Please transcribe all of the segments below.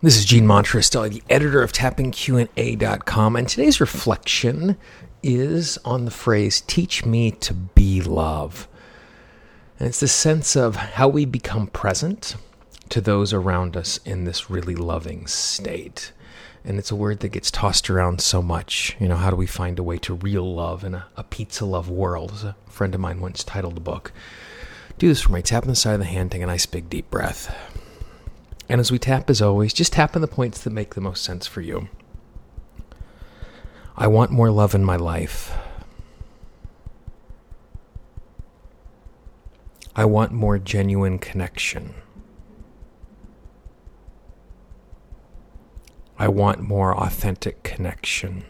This is Gene Monterostelli, the editor of TappingQA.com, and today's reflection is on the phrase, teach me to be love. And it's the sense of how we become present to those around us in this really loving state. And it's a word that gets tossed around so much. You know, how do we find a way to real love in a pizza love world? As a friend of mine once titled a book. Do this for me. Tap on the side of the hand, take a nice big deep breath. And as we tap, as always, just tap on the points that make the most sense for you. I want more love in my life. I want more genuine connection. I want more authentic connection.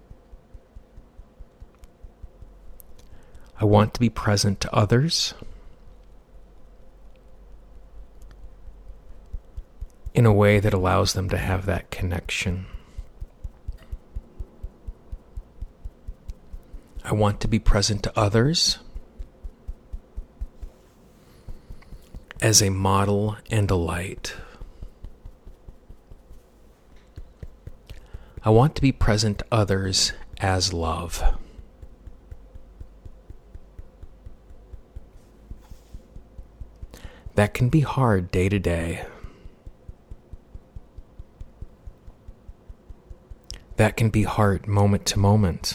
I want to be present to others in a way that allows them to have that connection. I want to be present to others as a model and a light. I want to be present to others as love. That can be hard day to day. That can be hard moment to moment.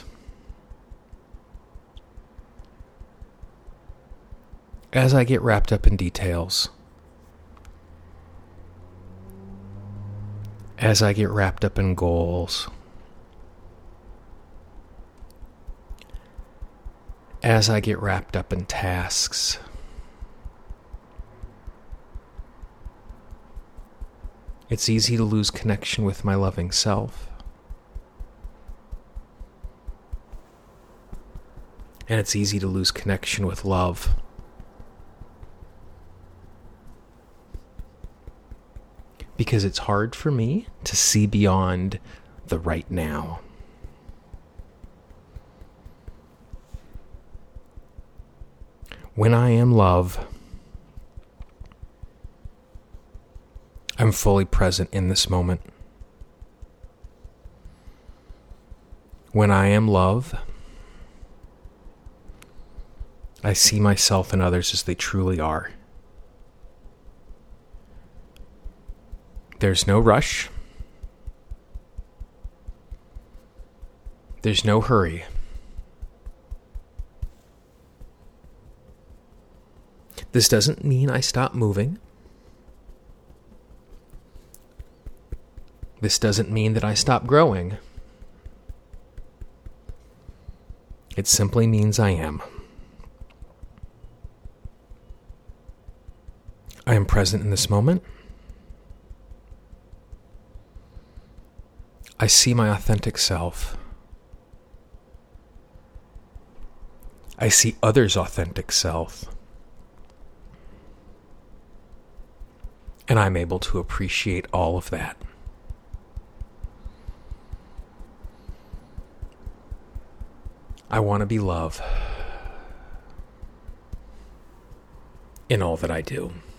As I get wrapped up in details, as I get wrapped up in goals, as I get wrapped up in tasks, it's easy to lose connection with my loving self. And it's easy to lose connection with love. Because it's hard for me to see beyond the right now. When I am love, I'm fully present in this moment. When I am love, I see myself and others as they truly are. There's no rush. There's no hurry. This doesn't mean I stop moving. This doesn't mean that I stop growing. It simply means I am. I am present in this moment. I see my authentic self. I see others' authentic self. And I'm able to appreciate all of that. I want to be love in all that I do.